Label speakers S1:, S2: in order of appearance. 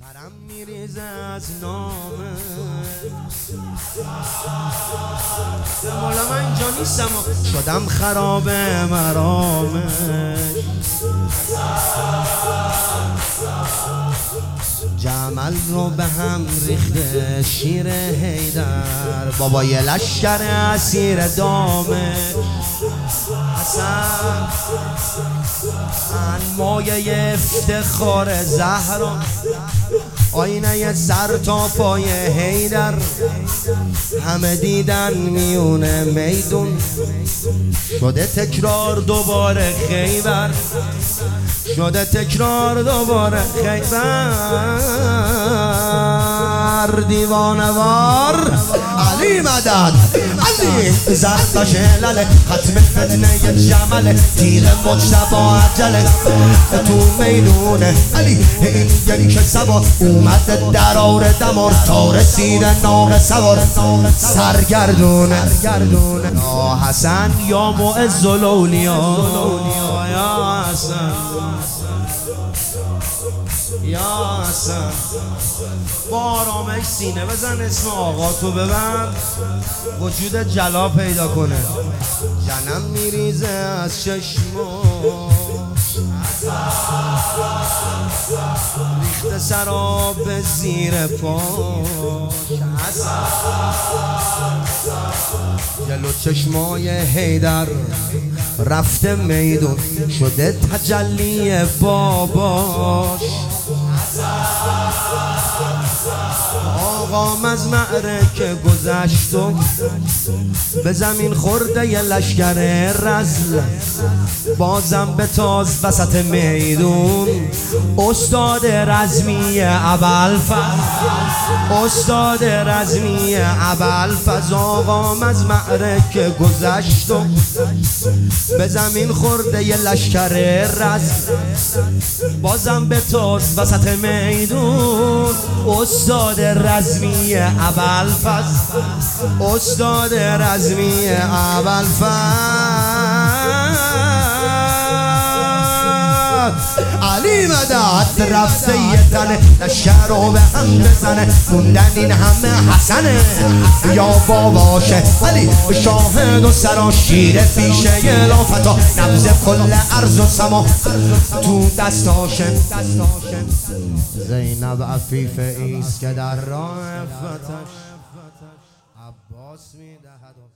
S1: حرم میریزه از نامه مولا من اینجا نیستم شدم خراب مرامه جمل رو به هم ریخته شیر حیدر بابای لشکر اسیر دامه حسن مایه افتخار زهرا آینه سر تا پای حیدر همه دیدن میونه میدون شده تکرار دوباره خیبر شده تکرار دوباره خیبر دیوانه وار علی مدد علی زرقش لله ختم فتنه جمله تیر مجتبا عجله تو میدونه علی این یعنی که سوار اومد در آر دمار تا رسید ناق سوار سرگردونه یا حسن یا معز الاولیا یا حسن یا حسن با آرامش سینه بزن اسم آقا تو ببند وجود جلا پیدا کنه جنم میریزه از چشما ریخت سراب زیر پاش جلو چشمای حیدر رفته میدون شده تجلی باباش آقام از معرکه گذشت و به زمین خورده ی لشکر رزل بازم به تاز وسط میدون استاد رزمی ابوالفضل استاد رزمی ابوالفضل آقام از معرکه گذشت و به زمین خورده ی لشکر رزل بازم به تاز وسط میدون استاد رزمی ابوالفضل استاد رزمی ابوالفضل علی مدد رفته یه تنه لشکر رو به هم بزنه موندن این همه حسنه یا باباشه علی شاهد و سراشیر پیشه یه لافتا نبض کل ارض و سما تو دستاشه زینب عفیف ایست که در راه فتش عباس میدهد